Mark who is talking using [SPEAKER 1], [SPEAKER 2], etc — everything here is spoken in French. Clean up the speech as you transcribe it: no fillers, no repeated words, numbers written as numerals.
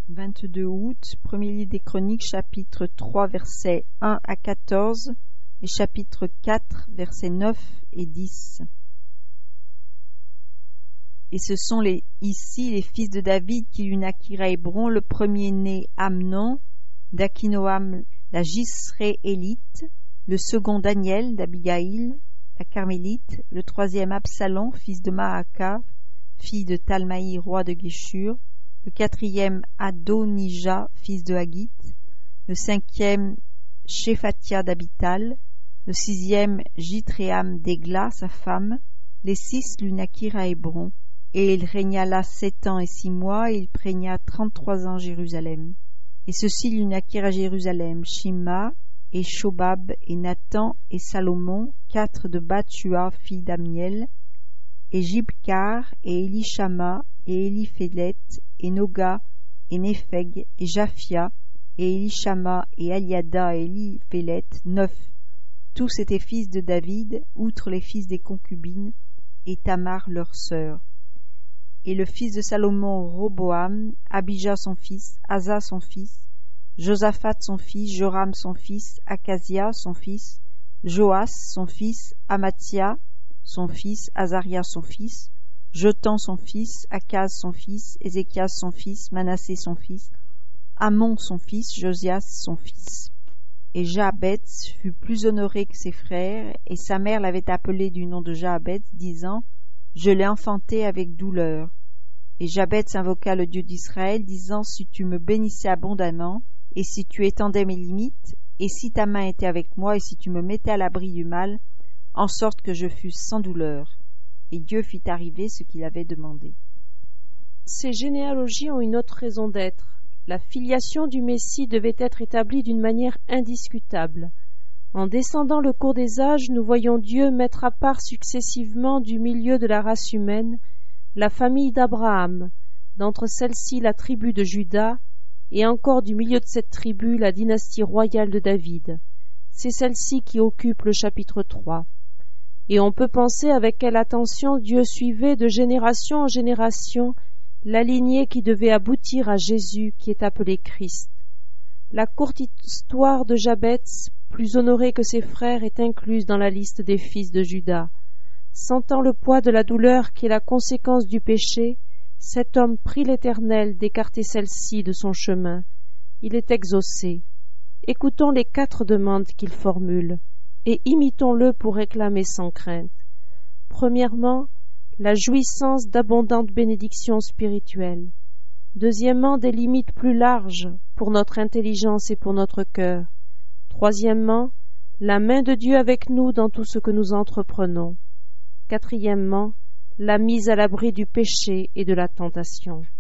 [SPEAKER 1] 22 août, premier livre des Chroniques, chapitre 3, versets 1 à 14 et chapitre 4, versets 9 et 10. Et ce sont ici les fils de David qui lui naquirent à Hébron, le premier-né Amnon, d'Akinoam la Jisréélite, le second Daniel d'Abigaïl, la Carmélite, le troisième Absalom, fils de Maaka, fille de Talmaï, roi de Géshur, le quatrième Adonijah, fils de Haggith, le cinquième Shéphatia d'Abital, le sixième Jitréam d'Égla, sa femme. Les 6 lui naquirent à Hébron, et il régna là 7 ans et 6 mois, et il régna 33 ans à Jérusalem. Et ceux-ci lui naquirent à Jérusalem, Shimma, et Shobab, et Nathan, et Salomon, 4 de Bathua, fille d'Amiel, et Jibkar, et Elishama, et Eliphélet, et Noga, et Népheg, et Japhia, et Elishama, et Aliada, et Eliphélet, 9. Tous étaient fils de David, outre les fils des concubines, et Tamar leur sœur. Et le fils de Salomon, Roboam, Abijah son fils, Asa son fils, Josaphat son fils, Joram son fils, Acasia son fils, Joas son fils, Amathia son fils, Azaria son fils, Jotham son fils, Akaz son fils, Ézéchias son fils, Manassé son fils, Amon son fils, Josias son fils. Et Jahabetz fut plus honoré que ses frères, et sa mère l'avait appelé du nom de Jahabetz, disant « Je l'ai enfanté avec douleur ». Et Jahabetz invoqua le Dieu d'Israël, disant « Si tu me bénissais abondamment, et si tu étendais mes limites, et si ta main était avec moi, et si tu me mettais à l'abri du mal, en sorte que je fusse sans douleur. » Et Dieu fit arriver ce qu'il avait demandé.
[SPEAKER 2] Ces généalogies ont une autre raison d'être. La filiation du Messie devait être établie d'une manière indiscutable. En descendant le cours des âges, nous voyons Dieu mettre à part successivement du milieu de la race humaine la famille d'Abraham, d'entre celle-ci la tribu de Juda, et encore du milieu de cette tribu la dynastie royale de David. C'est celle-ci qui occupe le chapitre 3. Et on peut penser avec quelle attention Dieu suivait de génération en génération la lignée qui devait aboutir à Jésus qui est appelé Christ. La courte histoire de Jahabetz, plus honoré que ses frères, est incluse dans la liste des fils de Juda. Sentant le poids de la douleur qui est la conséquence du péché, cet homme prie l'Éternel d'écarter celle-ci de son chemin. Il est exaucé. Écoutons les 4 demandes qu'il formule, et imitons-le pour réclamer sans crainte. Premièrement, la jouissance d'abondantes bénédictions spirituelles. Deuxièmement, des limites plus larges pour notre intelligence et pour notre cœur. Troisièmement, la main de Dieu avec nous dans tout ce que nous entreprenons. Quatrièmement, la mise à l'abri du péché et de la tentation.